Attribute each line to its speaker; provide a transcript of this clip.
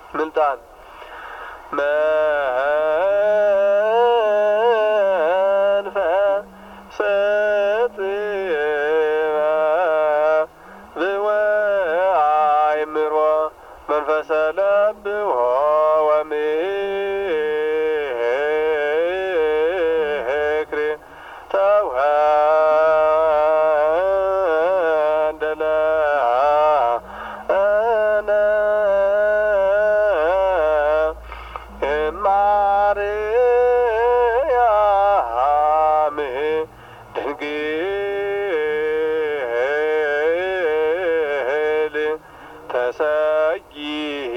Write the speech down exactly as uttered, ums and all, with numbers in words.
Speaker 1: ምልጣን መንፈሰ ጥበብ ወአእምሮ መንፈሰ ለብዎ ወምክር ተወደለ ማርያም ድንግል ተሰጊ